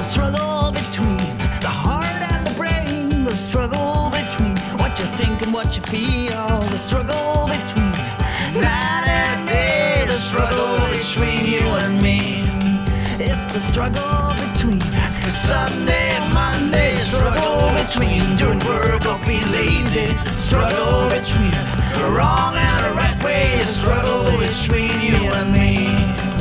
struggle between the heart and the brain, the struggle between what you think and what you feel, the struggle between night and day, the struggle between you and me. It's the struggle between Sunday and Monday, the struggle between doing work or being lazy, the struggle between the wrong and the right way, the struggle between you and me.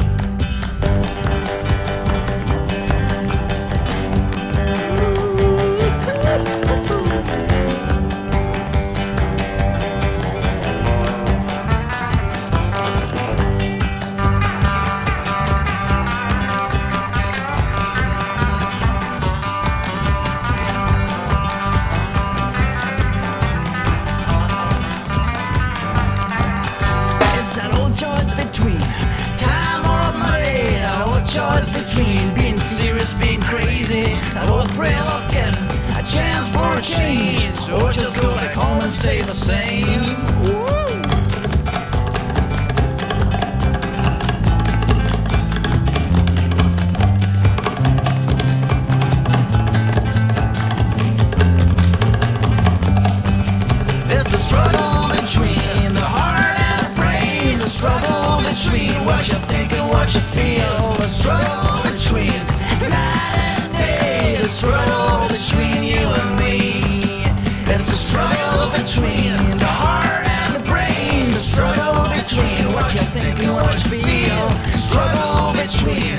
Choice between being serious, being crazy, or thrill of getting a chance for a change, or just go back home and stay the same. It's the struggle between the heart and the brain, the struggle between what you think and what you feel, the struggle between night and day, the struggle between you and me. It's the struggle between the heart and the brain, the struggle between what you think and what you feel, the struggle between